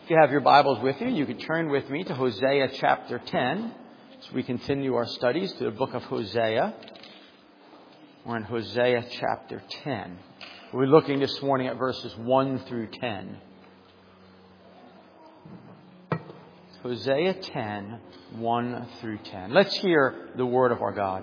If you have your Bibles with you, you can turn with me to Hosea chapter 10. So we continue our studies to the book of Hosea. We're in Hosea chapter 10. We're looking this morning at verses 1 through 10. Hosea 10, 1 through 10. Let's hear the word of our God.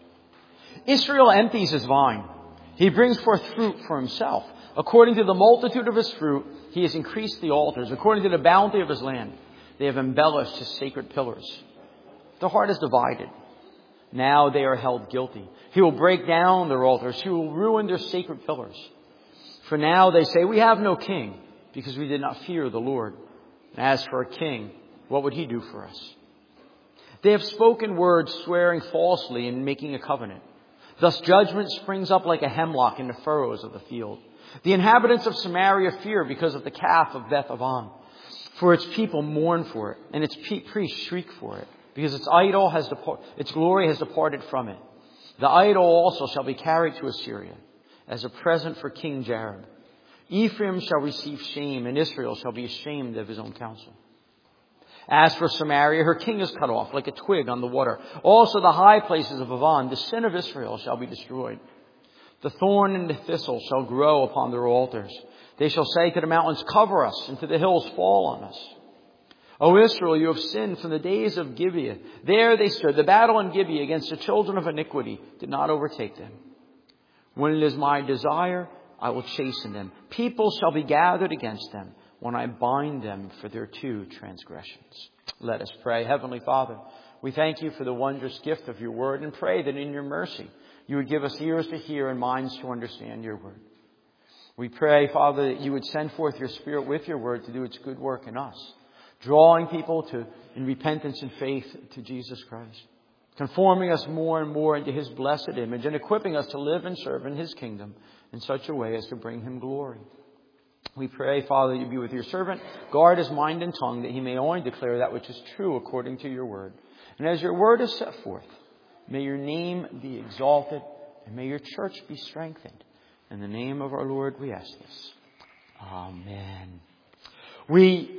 Israel empties his vine. He brings forth fruit for himself. According to the multitude of his fruit, he has increased the altars. According to the bounty of his land, they have embellished his sacred pillars. The heart is divided. Now they are held guilty. He will break down their altars. He will ruin their sacred pillars. For now they say, we have no king, because we did not fear the Lord. As for a king, what would he do for us? They have spoken words swearing falsely and making a covenant. Thus judgment springs up like a hemlock in the furrows of the field. The inhabitants of Samaria fear because of the calf of Beth Aven. For its people mourn for it, and its priests shriek for it, because its idol its glory has departed from it. The idol also shall be carried to Assyria as a present for King Jareb. Ephraim shall receive shame, and Israel shall be ashamed of his own counsel. As for Samaria, her king is cut off like a twig on the water. Also the high places of Avan, the sin of Israel, shall be destroyed. The thorn and the thistle shall grow upon their altars. They shall say to the mountains, cover us, and to the hills, fall on us. O Israel, you have sinned from the days of Gibeah. There they stood. The battle in Gibeah against the children of iniquity did not overtake them. When it is my desire, I will chasten them. People shall be gathered against them when I bind them for their two transgressions. Let us pray. Heavenly Father, we thank you for the wondrous gift of your word and pray that in your mercy you would give us ears to hear and minds to understand your word. We pray, Father, that you would send forth your Spirit with your word to do its good work in us, drawing people in repentance and faith to Jesus Christ, conforming us more and more into his blessed image and equipping us to live and serve in his kingdom in such a way as to bring him glory. We pray, Father, you be with your servant, guard his mind and tongue, that he may only declare that which is true according to your word. And as your word is set forth, may your name be exalted and may your church be strengthened. In the name of our Lord, we ask this. Amen. We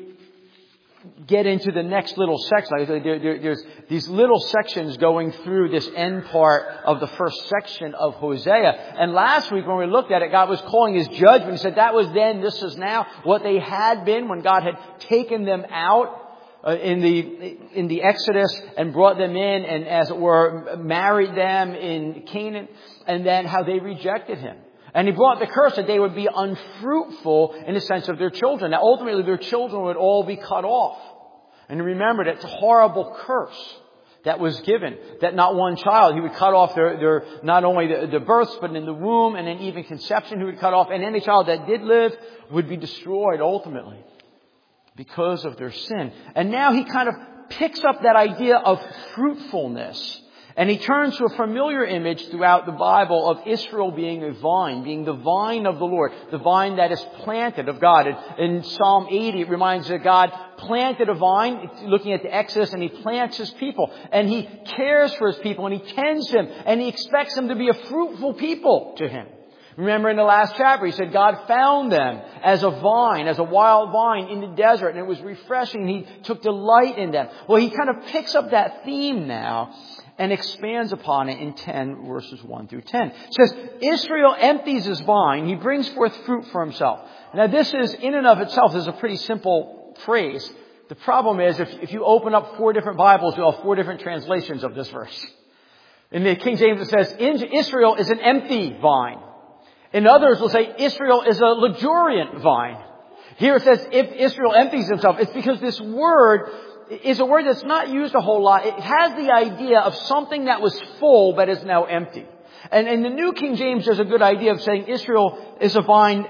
get into the next little section. There's these little sections going through this end part of the first section of Hosea. And last week when we looked at it, God was calling his judgment. He said that was then, this is now. What they had been when God had taken them out in the Exodus and brought them in and, as it were, married them in Canaan. And then how they rejected him. And he brought the curse that they would be unfruitful in the sense of their children. Now, ultimately, their children would all be cut off. And remember, that's a horrible curse that was given. That not one child, he would cut off their not only the births, but in the womb, and then even conception he would cut off. And any child that did live would be destroyed ultimately because of their sin. And now he kind of picks up that idea of fruitfulness. And he turns to a familiar image throughout the Bible of Israel being a vine, being the vine of the Lord, the vine that is planted of God. In Psalm 80, it reminds us that God planted a vine, looking at the Exodus, and he plants his people. And he cares for his people, and he tends them, and he expects them to be a fruitful people to him. Remember in the last chapter, he said God found them as a vine, as a wild vine in the desert, and it was refreshing. He took delight in them. Well, he kind of picks up that theme now and expands upon it in 10 verses 1 through 10. It says, Israel empties his vine. He brings forth fruit for himself. Now this is, in and of itself, is a pretty simple phrase. The problem is, if you open up 4 different Bibles, you'll have 4 different translations of this verse. In the King James it says, Israel is an empty vine. In others will say, Israel is a luxuriant vine. Here it says, if Israel empties himself, it's because this word is a word that's not used a whole lot. It has the idea of something that was full but is now empty. And the New King James does a good idea of saying Israel is a vine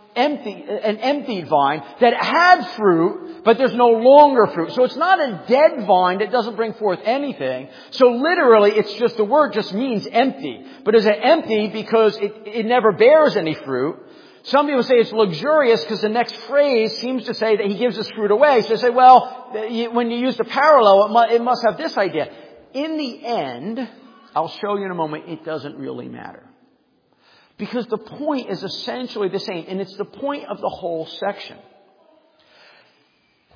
an emptied vine that had fruit, but there's no longer fruit. So it's not a dead vine that doesn't bring forth anything. So literally, it's just, the word just means empty. But is it empty because it never bears any fruit? Some people say it's luxurious because the next phrase seems to say that he gives his fruit away. So they say, well, when you use the parallel, it must have this idea. In the end, I'll show you in a moment, it doesn't really matter. Because the point is essentially the same, and it's the point of the whole section.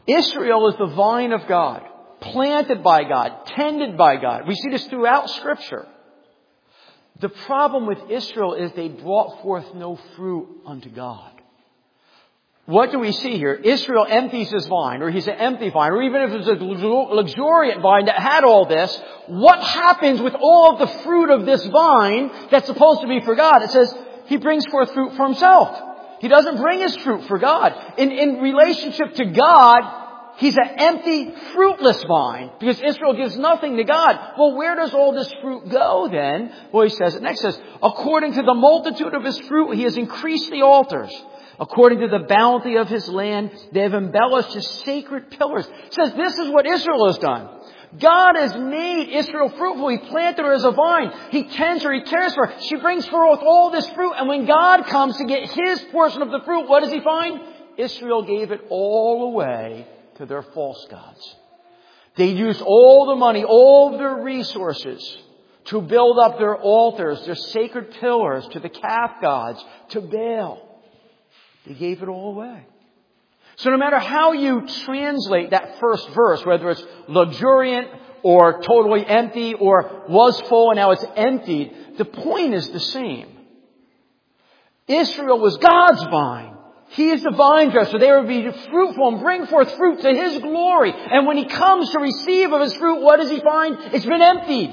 Israel is the vine of God, planted by God, tended by God. We see this throughout Scripture. The problem with Israel is they brought forth no fruit unto God. What do we see here? Israel empties his vine, or he's an empty vine, or even if it's a luxuriant vine that had all this, what happens with all of the fruit of this vine that's supposed to be for God? It says he brings forth fruit for himself. He doesn't bring his fruit for God. In relationship to God, he's an empty, fruitless vine, because Israel gives nothing to God. Well, where does all this fruit go then? Well, he says, it next says, according to the multitude of his fruit, he has increased the altars. According to the bounty of his land, they have embellished his sacred pillars. It says this is what Israel has done. God has made Israel fruitful. He planted her as a vine. He tends her. He cares for her. She brings forth all this fruit. And when God comes to get his portion of the fruit, what does he find? Israel gave it all away to their false gods. They used all the money, all of their resources to build up their altars, their sacred pillars, to the calf gods, to Baal. They gave it all away. So no matter how you translate that first verse, whether it's luxuriant or totally empty or was full and now it's emptied, the point is the same. Israel was God's vine. He is the vine dresser. They would be fruitful and bring forth fruit to his glory. And when he comes to receive of his fruit, what does he find? It's been emptied.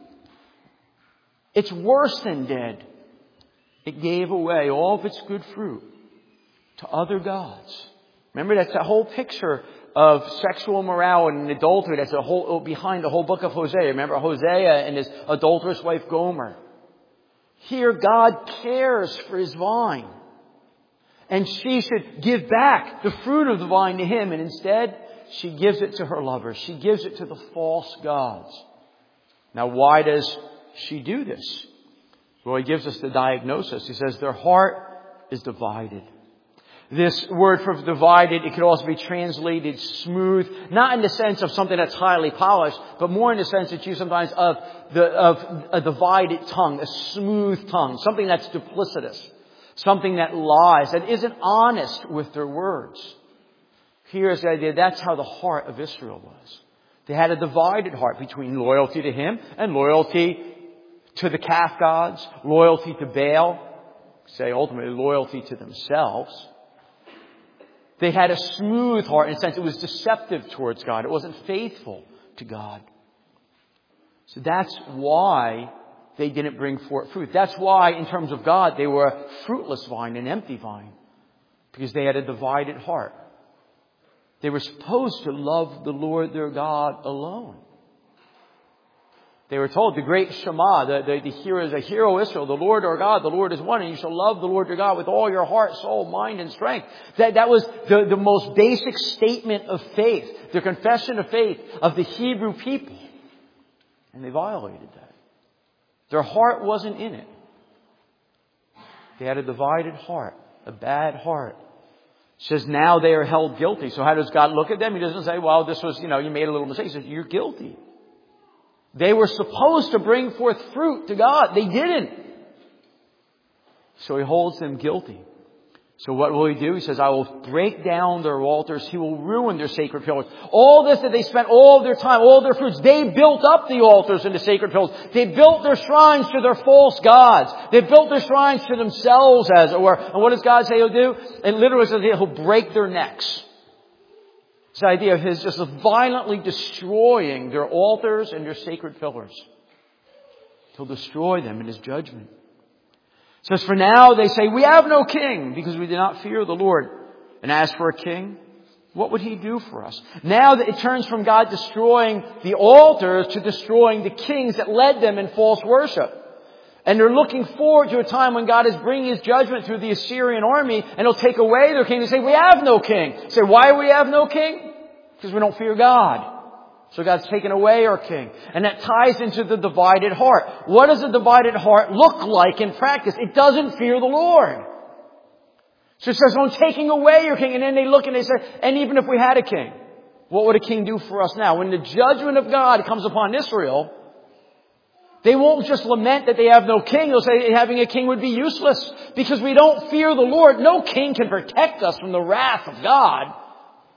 It's worse than dead. It gave away all of its good fruit to other gods. Remember, that's that whole picture of sexual morality and adultery. That's behind the whole book of Hosea. Remember Hosea and his adulterous wife Gomer. Here God cares for his vine. And she should give back the fruit of the vine to him. And instead, she gives it to her lovers. She gives it to the false gods. Now, why does she do this? Well, he gives us the diagnosis. He says their heart is divided. This word for divided, it could also be translated smooth, not in the sense of something that's highly polished, but more in the sense it's used sometimes of a divided tongue, a smooth tongue, something that's duplicitous, something that lies, that isn't honest with their words. Here's the idea, that's how the heart of Israel was. They had a divided heart between loyalty to him and loyalty to the calf gods, loyalty to Baal, say ultimately loyalty to themselves. They had a smooth heart in the sense it was deceptive towards God. It wasn't faithful to God. So that's why they didn't bring forth fruit. That's why, in terms of God, they were a fruitless vine, an empty vine. Because they had a divided heart. They were supposed to love the Lord their God alone. They were told, the great Shema, the hero is a hero Israel, the Lord our God, the Lord is one, and you shall love the Lord your God with all your heart, soul, mind, and strength. That was the most basic statement of faith, the confession of faith of the Hebrew people. And they violated that. Their heart wasn't in it. They had a divided heart, a bad heart. It says now they are held guilty. So how does God look at them? He doesn't say, well, this was, you made a little mistake. He says, you're guilty. They were supposed to bring forth fruit to God. They didn't. So he holds them guilty. So what will he do? He says, I will break down their altars. He will ruin their sacred pillars. All this that they spent all of their time, all their fruits, they built up the altars and the sacred pillars. They built their shrines to their false gods. They built their shrines to themselves, as it were. And what does God say he'll do? It literally says he'll break their necks. This idea of his just violently destroying their altars and their sacred pillars. He'll destroy them in his judgment. It says, for now they say, we have no king because we do not fear the Lord. And as for a king, what would he do for us? Now that it turns from God destroying the altars to destroying the kings that led them in false worship. And they're looking forward to a time when God is bringing his judgment through the Assyrian army and he'll take away their king. They say, we have no king. They say, why do we have no king? Because we don't fear God. So God's taken away our king. And that ties into the divided heart. What does a divided heart look like in practice? It doesn't fear the Lord. So it says, I'm taking away your king. And then they look and they say, and even if we had a king, what would a king do for us now? When the judgment of God comes upon Israel, they won't just lament that they have no king. They'll say having a king would be useless because we don't fear the Lord. No king can protect us from the wrath of God.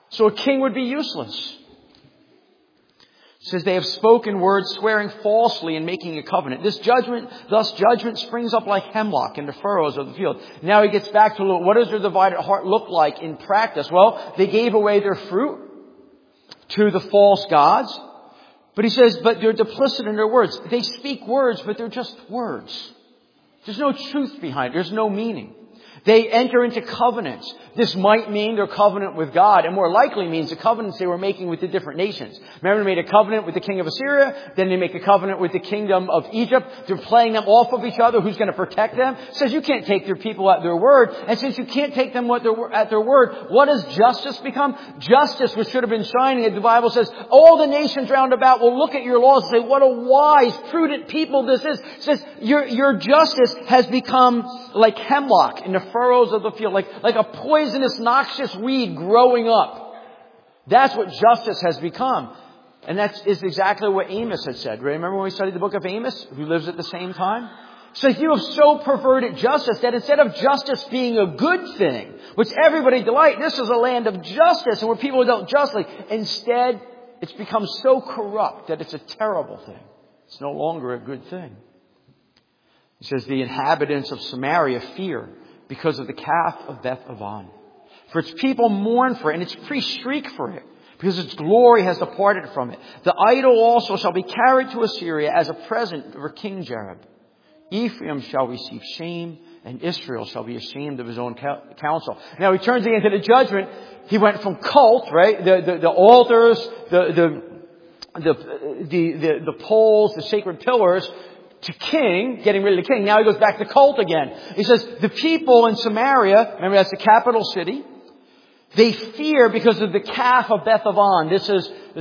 So a king would be useless. It says they have spoken words, swearing falsely and making a covenant. Thus judgment springs up like hemlock in the furrows of the field. Now he gets back to what does their divided heart look like in practice? Well, they gave away their fruit to the false gods. But he says, but they're duplicit in their words. They speak words, but they're just words. There's no truth behind it. There's no meaning. They enter into covenants. This might mean their covenant with God, and more likely means the covenants they were making with the different nations. Remember, they made a covenant with the king of Assyria, then they make a covenant with the kingdom of Egypt. They're playing them off of each other. Who's going to protect them? It says you can't take your people at their word. And since you can't take them at their word, what does justice become? Justice, which should have been shining, as the Bible says, all the nations round about will look at your laws and say, what a wise, prudent people this is. It says your justice has become like hemlock in the furrows of the field, like a poisonous, noxious weed growing up. That's what justice has become. And that is exactly what Amos had said. Remember when we studied the book of Amos, who lives at the same time? So you have so perverted justice that instead of justice being a good thing, which everybody delight, this is a land of justice and where people dealt justly. Instead, it's become so corrupt that it's a terrible thing. It's no longer a good thing. He says the inhabitants of Samaria fear because of the calf of Beth Aven. For its people mourn for it, and its priests shriek for it, because its glory has departed from it. The idol also shall be carried to Assyria as a present for King Jareb. Ephraim shall receive shame, and Israel shall be ashamed of his own counsel. Now he turns again to the judgment. He went from cult, right? The altars, the poles, the sacred pillars, to king, getting rid of the king. Now he goes back to cult again. He says, the people in Samaria, remember that's the capital city, they fear because of the calf of Beth Aven. This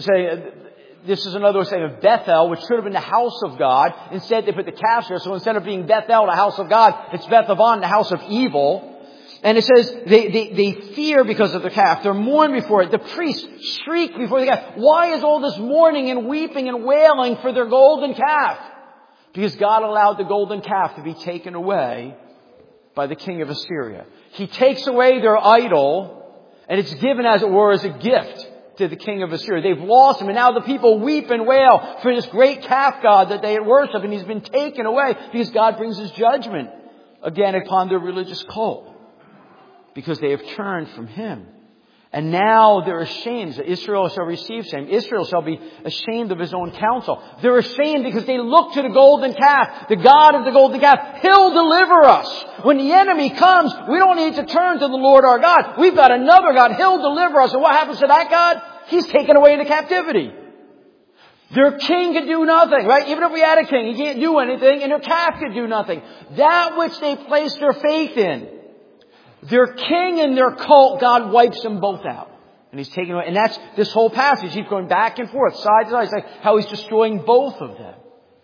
is another way of saying of Bethel, which should have been the house of God. Instead, they put the calf there. So instead of being Bethel, the house of God, it's Beth Aven, the house of evil. And it says they fear because of the calf. They're mourn before it. The priests shriek before the calf. Why is all this mourning and weeping and wailing for their golden calf? Because God allowed the golden calf to be taken away by the king of Assyria. He takes away their idol, and it's given, as it were, as a gift to the king of Assyria. They've lost him, and now the people weep and wail for this great calf god that they had worshipped, and he's been taken away because God brings his judgment again upon their religious cult because they have turned from him. And now they're ashamed that Israel shall receive shame. Israel shall be ashamed of his own counsel. They're ashamed because they look to the golden calf, the God of the golden calf. He'll deliver us. When the enemy comes, we don't need to turn to the Lord our God. We've got another God. He'll deliver us. And what happens to that God? He's taken away into captivity. Their king could do nothing, right? Even if we had a king, he can't do anything, and their calf could do nothing. That which they placed their faith in, their king and their cult, God wipes them both out. And he's taken away. And that's this whole passage. He's going back and forth, side to side. It's like how he's destroying both of them.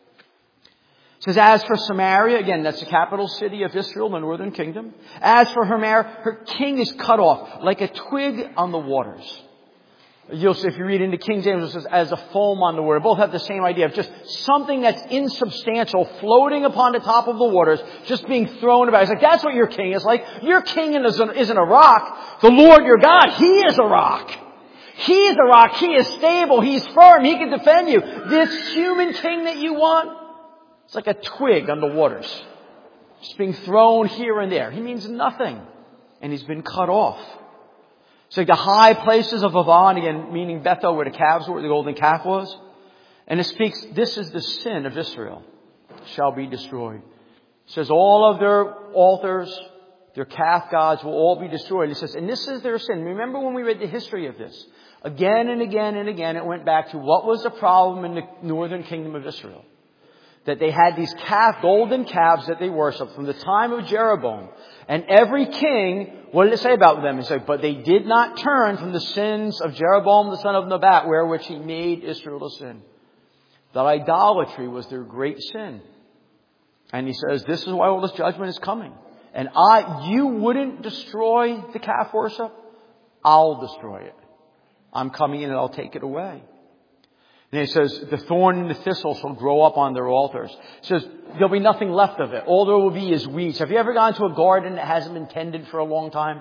It says, as for Samaria, again, that's the capital city of Israel, the northern kingdom. As for her king is cut off like a twig on the waters. You'll see if you read into King James, it says, as a foam on the water. Both have the same idea of just something that's insubstantial floating upon the top of the waters, just being thrown about. It's like, that's what your king is like. Your king isn't a rock. The Lord your God, he is a rock. He is a rock. He is stable. He's firm. He can defend you. This human king that you want, it's like a twig on the waters. Just being thrown here and there. He means nothing. And he's been cut off. So the high places of Aven, again, meaning Bethel, where the calves were, where the golden calf was. And it speaks, this is the sin of Israel, shall be destroyed. It says all of their altars, their calf gods will all be destroyed. It says, and this is their sin. Remember when we read the history of this? Again and again and again, it went back to what was the problem in the northern kingdom of Israel. That they had these golden calves that they worshipped from the time of Jeroboam. And every king, what did it say about them? It said, but they did not turn from the sins of Jeroboam the son of Nebat, wherewith he made Israel to sin. That idolatry was their great sin. And he says, this is why all this judgment is coming. And you wouldn't destroy the calf worship? I'll destroy it. I'm coming in and I'll take it away. And he says, the thorn and the thistle shall grow up on their altars. He says, there'll be nothing left of it. All there will be is weeds. Have you ever gone to a garden that hasn't been tended for a long time?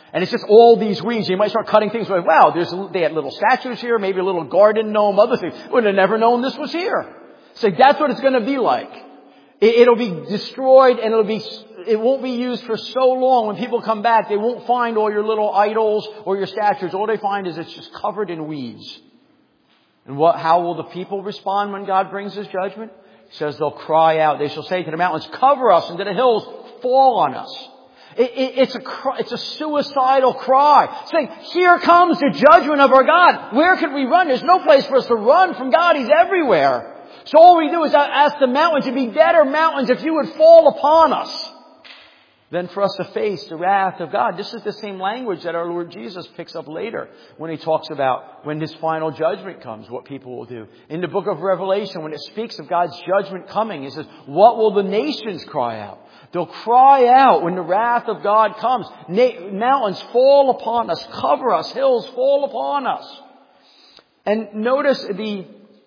And it's just all these weeds. You might start cutting things like, wow, they had little statues here, maybe a little garden gnome, other things. Would have never known this was here. So that's what it's going to be like. It'll be destroyed and it won't be used for so long. When people come back, they won't find all your little idols or your statues. All they find is it's just covered in weeds. And how will the people respond when God brings His judgment? He says they'll cry out. They shall say to the mountains, cover us, and to the hills, fall on us. It's a suicidal cry, saying, here comes the judgment of our God. Where could we run? There's no place for us to run from God. He's everywhere. So all we do is ask the mountains to be better mountains if you would fall upon us than for us to face the wrath of God. This is the same language that our Lord Jesus picks up later when He talks about when His final judgment comes, what people will do. In the book of Revelation, when it speaks of God's judgment coming, it says, what will the nations cry out? They'll cry out when the wrath of God comes. Mountains fall upon us, cover us, hills fall upon us. And notice the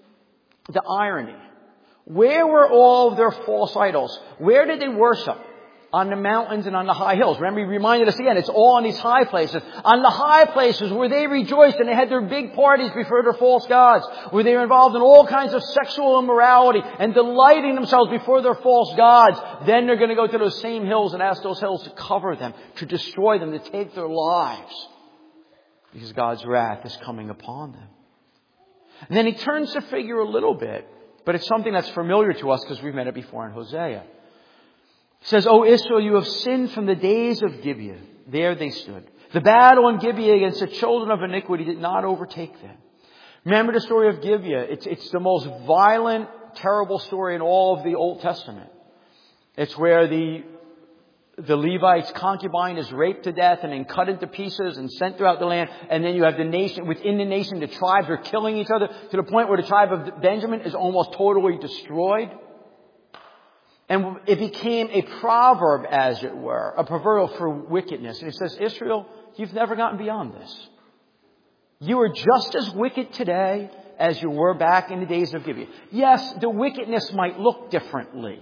irony. Where were all of their false idols? Where did they worship? On the mountains and on the high hills. Remember, he reminded us again, it's all on these high places. On the high places where they rejoiced and they had their big parties before their false gods, where they were involved in all kinds of sexual immorality and delighting themselves before their false gods. Then they're going to go to those same hills and ask those hills to cover them, to destroy them, to take their lives. Because God's wrath is coming upon them. And then he turns the figure a little bit, but it's something that's familiar to us because we've met it before in Hosea. He says, O Israel, you have sinned from the days of Gibeah. There they stood. The battle in Gibeah against the children of iniquity did not overtake them. Remember the story of Gibeah. It's the most violent, terrible story in all of the Old Testament. It's where the Levites' concubine is raped to death and then cut into pieces and sent throughout the land. And then you have the nation, within the nation, the tribes are killing each other to the point where the tribe of Benjamin is almost totally destroyed. And it became a proverb, as it were, a proverbial for wickedness. And he says, Israel, you've never gotten beyond this. You are just as wicked today as you were back in the days of Gibeah. Yes, the wickedness might look differently.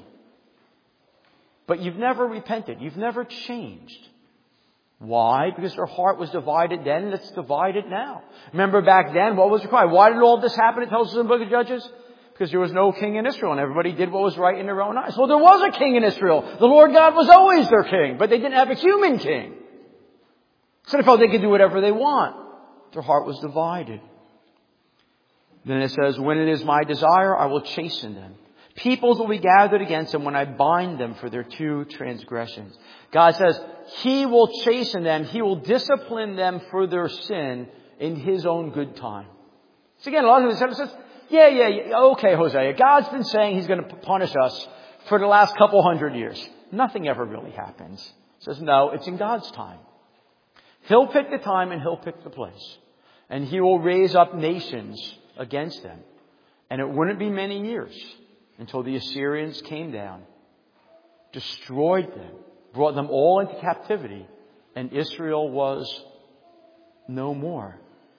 But you've never repented. You've never changed. Why? Because their heart was divided then and it's divided now. Remember back then, what was the cry? Why did all this happen? It tells us in the book of Judges. Because there was no king in Israel and everybody did what was right in their own eyes. Well, there was a king in Israel. The Lord God was always their king, but they didn't have a human king. So they felt they could do whatever they want. Their heart was divided. Then it says, when it is my desire, I will chasten them. Peoples will be gathered against them when I bind them for their two transgressions. God says, He will chasten them. He will discipline them for their sin in His own good time. So again, a lot of times it says, yeah, okay, Hosea. God's been saying He's going to punish us for the last couple hundred years. Nothing ever really happens. He says, no, it's in God's time. He'll pick the time and He'll pick the place. And He will raise up nations against them. And it wouldn't be many years until the Assyrians came down, destroyed them, brought them all into captivity, and Israel was no more.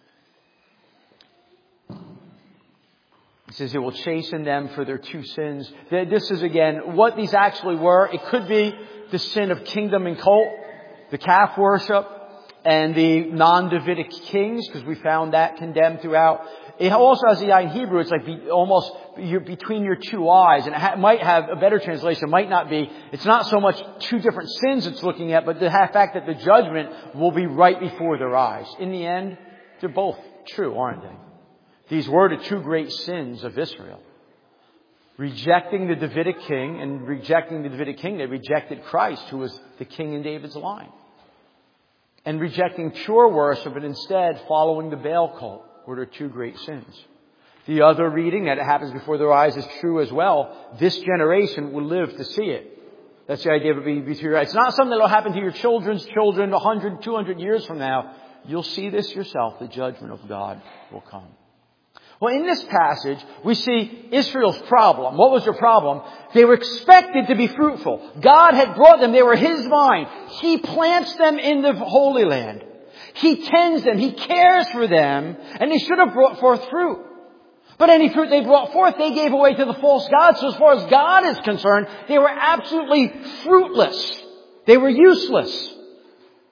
He says He will chasten them for their two sins. This is, again, what these actually were. It could be the sin of kingdom and cult, the calf worship, and the non-Davidic kings, because we found that condemned throughout. It also has the eye in Hebrew. It's like almost between your two eyes. And it might have a better translation. Might not be. It's not so much two different sins it's looking at, but the fact that the judgment will be right before their eyes. In the end, they're both true, aren't they? These were the two great sins of Israel. Rejecting the Davidic king and rejecting the Davidic king, they rejected Christ, who was the king in David's line. And rejecting pure worship and instead following the Baal cult were their two great sins. The other reading that it happens before their eyes is true as well. This generation will live to see it. That's the idea of it being before your eyes. It's not something that will happen to your children's children 100, 200 years from now. You'll see this yourself. The judgment of God will come. Well, in this passage, we see Israel's problem. What was their problem? They were expected to be fruitful. God had brought them. They were His vine. He plants them in the Holy Land. He tends them. He cares for them. And they should have brought forth fruit. But any fruit they brought forth, they gave away to the false gods. So as far as God is concerned, they were absolutely fruitless. They were useless.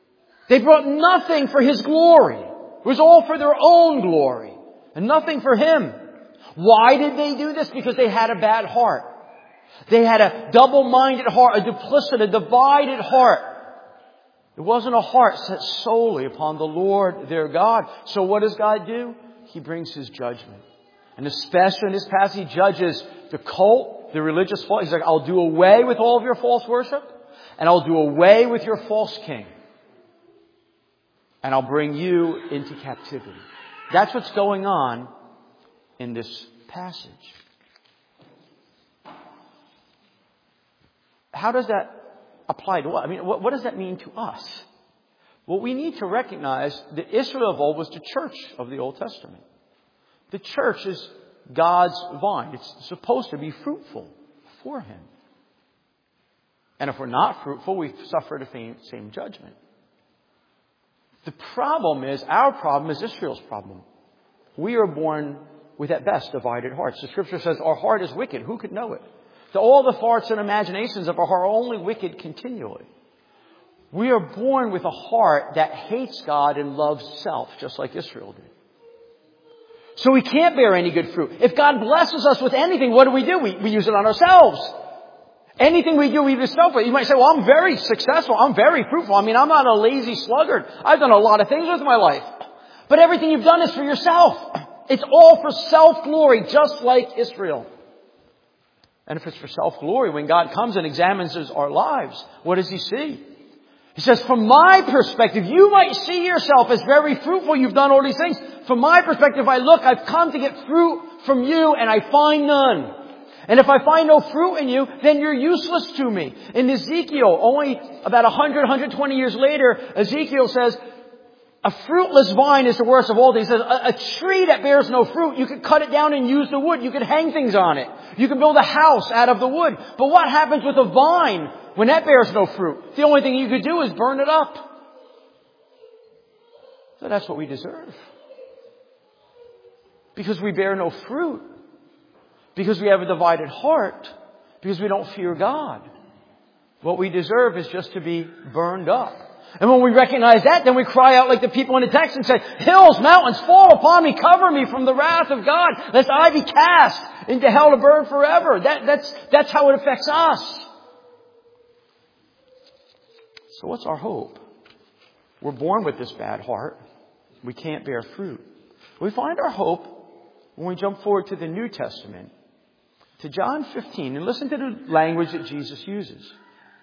They brought nothing for His glory. It was all for their own glory and nothing for Him. Why did they do this? Because they had a bad heart. They had a double-minded heart, a duplicitous, a divided heart. It wasn't a heart set solely upon the Lord their God. So what does God do? He brings His judgment. And especially in this passage, He judges the cult, the religious false. He's like, I'll do away with all of your false worship, and I'll do away with your false king. And I'll bring you into captivity. That's what's going on in this passage. How does that apply to us? I mean, what does that mean to us? Well, we need to recognize that Israel of old was the church of the Old Testament. The church is God's vine. It's supposed to be fruitful for Him. And if we're not fruitful, we suffer the same judgment. The problem is, our problem is Israel's problem. We are born with, at best, divided hearts. The Scripture says our heart is wicked. Who could know it? So all the thoughts and imaginations of our heart are only wicked continually. We are born with a heart that hates God and loves self, just like Israel did. So we can't bear any good fruit. If God blesses us with anything, what do? We use it on ourselves. Anything we do, we use self. You might say, well, I'm very successful. I'm very fruitful. I mean, I'm not a lazy sluggard. I've done a lot of things with my life. But everything you've done is for yourself. It's all for self-glory, just like Israel. And if it's for self-glory, when God comes and examines our lives, what does He see? He says, from my perspective, you might see yourself as very fruitful. You've done all these things. From my perspective, I've come to get fruit from you, and I find none. And if I find no fruit in you, then you're useless to me. In Ezekiel, only about 120 years later, Ezekiel says, a fruitless vine is the worst of all things. He says, a tree that bears no fruit, you could cut it down and use the wood. You could hang things on it. You can build a house out of the wood. But what happens with a vine when that bears no fruit? The only thing you could do is burn it up. So that's what we deserve. Because we bear no fruit. Because we have a divided heart. Because we don't fear God. What we deserve is just to be burned up. And when we recognize that, then we cry out like the people in the text and say, hills, mountains, fall upon me, cover me from the wrath of God, lest I be cast into hell to burn forever. That's how it affects us. So what's our hope? We're born with this bad heart. We can't bear fruit. We find our hope when we jump forward to the New Testament, to John 15, and listen to the language that Jesus uses.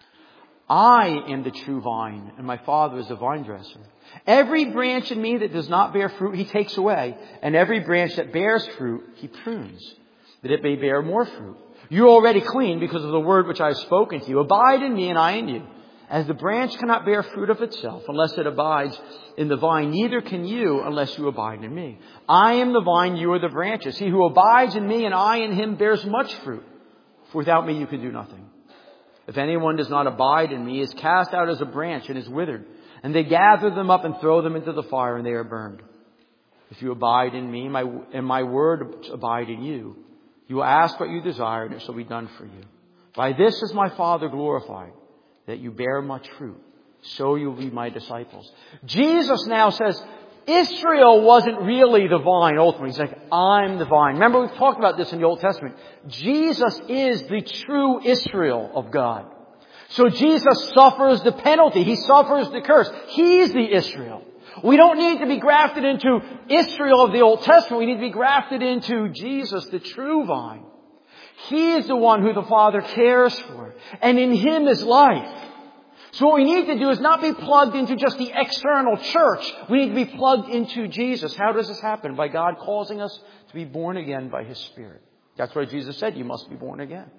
I am the true vine, and my Father is the vine dresser. Every branch in me that does not bear fruit, He takes away. And every branch that bears fruit, He prunes, that it may bear more fruit. You are already clean because of the word which I have spoken to you. Abide in me, and I in you. As the branch cannot bear fruit of itself unless it abides in the vine, neither can you unless you abide in me. I am the vine, you are the branches. He who abides in me and I in him bears much fruit. For without me you can do nothing. If anyone does not abide in me, he is cast out as a branch and is withered. And they gather them up and throw them into the fire, and they are burned. If you abide in me, and my word abide in you, you will ask what you desire, and it shall be done for you. By this is my Father glorified, that you bear much fruit. So you will be my disciples. Jesus now says, Israel wasn't really the vine ultimately. He's like, I'm the vine. Remember, we've talked about this in the Old Testament. Jesus is the true Israel of God. So Jesus suffers the penalty. He suffers the curse. He's the Israel. We don't need to be grafted into Israel of the Old Testament. We need to be grafted into Jesus, the true vine. He is the one who the Father cares for. And in Him is life. So what we need to do is not be plugged into just the external church. We need to be plugged into Jesus. How does this happen? By God causing us to be born again by His Spirit. That's why Jesus said, you must be born again.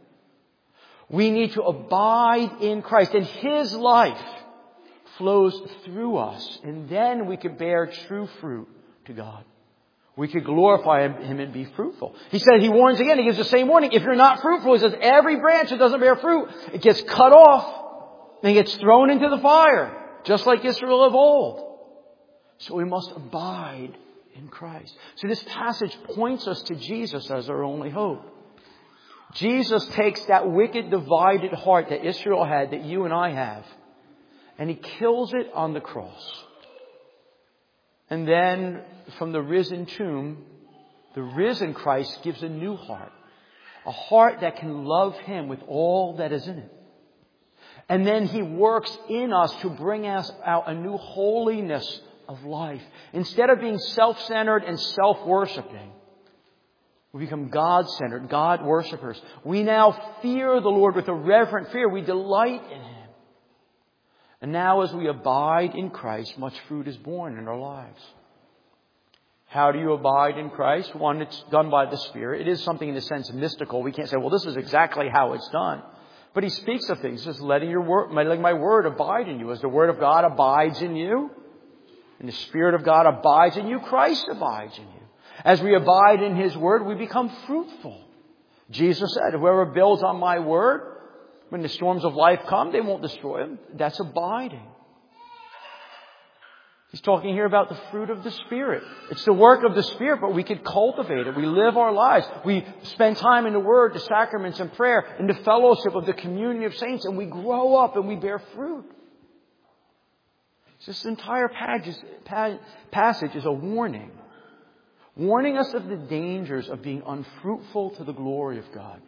We need to abide in Christ. And His life flows through us. And then we can bear true fruit to God. We could glorify Him and be fruitful. He said, He warns again. He gives the same warning. If you're not fruitful, He says, every branch that doesn't bear fruit, it gets cut off. And gets thrown into the fire, just like Israel of old. So we must abide in Christ. So this passage points us to Jesus as our only hope. Jesus takes that wicked, divided heart that Israel had, that you and I have, And He kills it on the cross. And then from the risen tomb, the risen Christ gives a new heart. A heart that can love Him with all that is in it. And then He works in us to bring us out a new holiness of life. Instead of being self-centered and self-worshiping, we become God-centered, God-worshippers. We now fear the Lord with a reverent fear. We delight in Him. And now as we abide in Christ, much fruit is born in our lives. How do you abide in Christ? One, it's done by the Spirit. It is something in a sense mystical. We can't say, well, this is exactly how it's done. But He speaks of things, just letting my word abide in you. As the Word of God abides in you, and the Spirit of God abides in you, Christ abides in you. As we abide in His Word, we become fruitful. Jesus said, whoever builds on my Word, when the storms of life come, they won't destroy him. That's abiding. He's talking here about the fruit of the Spirit. It's the work of the Spirit, but we could cultivate it. We live our lives. We spend time in the Word, the sacraments and prayer, in the fellowship of the communion of saints, and we grow up and we bear fruit. This entire passage is a warning. Warning us of the dangers of being unfruitful to the glory of God.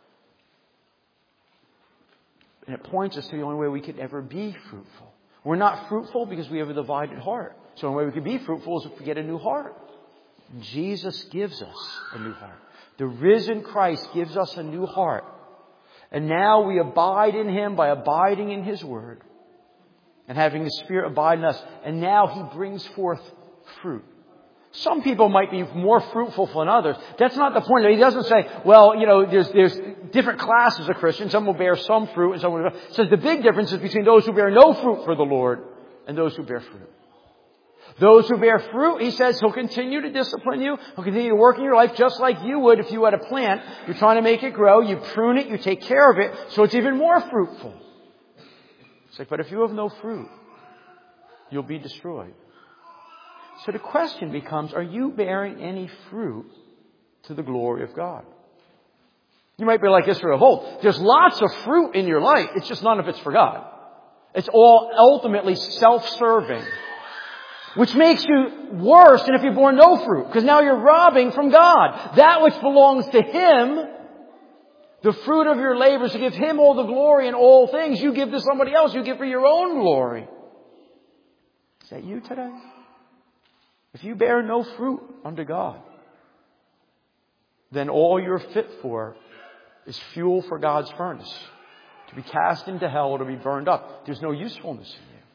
And it points us to the only way we could ever be fruitful. We're not fruitful because we have a divided heart. So the only way we can be fruitful is if we get a new heart. Jesus gives us a new heart. The risen Christ gives us a new heart. And now we abide in Him by abiding in His Word. And having the Spirit abide in us. And now He brings forth fruit. Some people might be more fruitful than others. That's not the point. He doesn't say, well, there's different classes of Christians. Some will bear some fruit and some will bear. He says the big difference is between those who bear no fruit for the Lord and those who bear fruit. Those who bear fruit, He says, He'll continue to discipline you. He'll continue to work in your life just like you would if you had a plant. You're trying to make it grow. You prune it. You take care of it so it's even more fruitful. It's like, but if you have no fruit, you'll be destroyed. So the question becomes, are you bearing any fruit to the glory of God? You might be like Israel of old. There's lots of fruit in your life. It's just none of it's for God. It's all ultimately self-serving. Which makes you worse than if you bore no fruit. Because now you're robbing from God. That which belongs to Him, the fruit of your labors, to give Him all the glory in all things, you give to somebody else. You give for your own glory. Is that you today? If you bear no fruit unto God, then all you're fit for is fuel for God's furnace. To be cast into hell or to be burned up. There's no usefulness in you.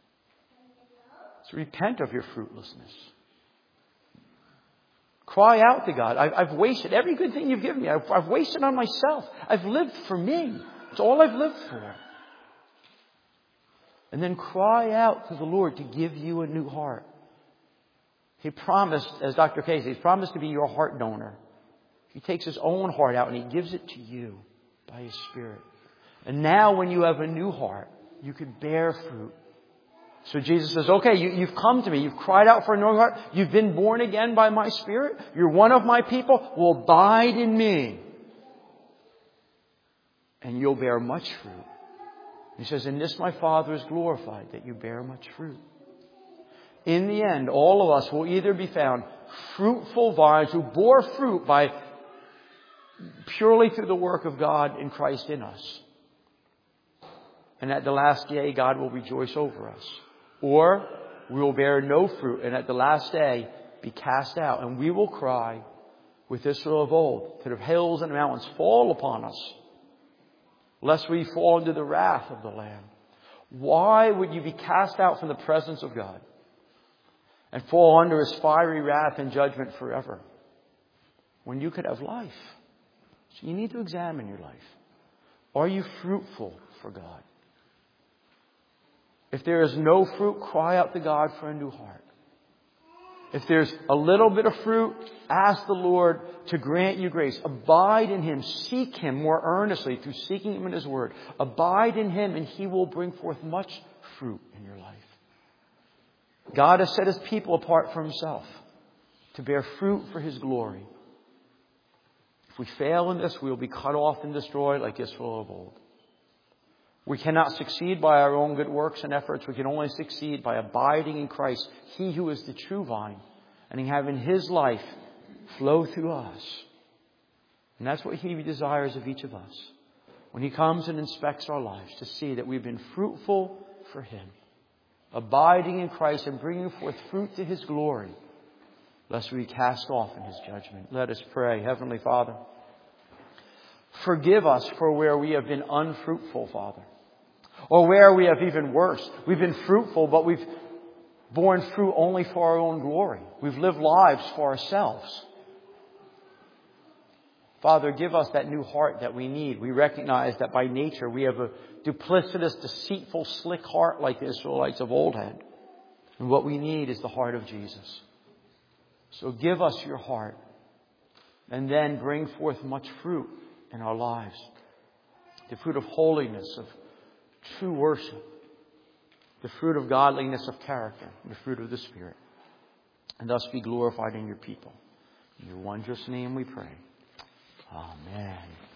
So repent of your fruitlessness. Cry out to God. I've wasted every good thing You've given me. I've wasted on myself. I've lived for me. It's all I've lived for. And then cry out to the Lord to give you a new heart. He promised, as Dr. Casey, He's promised to be your heart donor. He takes His own heart out and He gives it to you by His Spirit. And now when you have a new heart, you can bear fruit. So Jesus says, okay, you've come to me. You've cried out for a new heart. You've been born again by my Spirit. You're one of my people. Will abide in me. And you'll bear much fruit. He says, in this my Father is glorified, that you bear much fruit. In the end, all of us will either be found fruitful vines who bore fruit by purely through the work of God in Christ in us. And at the last day, God will rejoice over us. Or we will bear no fruit and at the last day be cast out. And we will cry with Israel of old, to the hills and mountains, fall upon us, lest we fall into the wrath of the Lamb. Why would you be cast out from the presence of God and fall under His fiery wrath and judgment forever, when you could have life? So you need to examine your life. Are you fruitful for God? If there is no fruit, cry out to God for a new heart. If there's a little bit of fruit, ask the Lord to grant you grace. Abide in Him. Seek Him more earnestly through seeking Him in His Word. Abide in Him and He will bring forth much fruit in your life. God has set His people apart for Himself to bear fruit for His glory. If we fail in this, we will be cut off and destroyed like Israel of old. We cannot succeed by our own good works and efforts. We can only succeed by abiding in Christ, He who is the true vine, and having His life flow through us. And that's what He desires of each of us. When He comes and inspects our lives, to see that we've been fruitful for Him, abiding in Christ and bringing forth fruit to His glory, lest we cast off in His judgment. Let us pray. Heavenly Father, forgive us for where we have been unfruitful, Father. Or where we have even worse. We've been fruitful, but we've borne fruit only for our own glory. We've lived lives for ourselves. Father, give us that new heart that we need. We recognize that by nature we have a duplicitous, deceitful, slick heart like the Israelites of old had. And what we need is the heart of Jesus. So give us your heart, and then bring forth much fruit in our lives. The fruit of holiness, of true worship, the fruit of godliness of character, the fruit of the Spirit. And thus be glorified in your people. In your wondrous name we pray. Amen.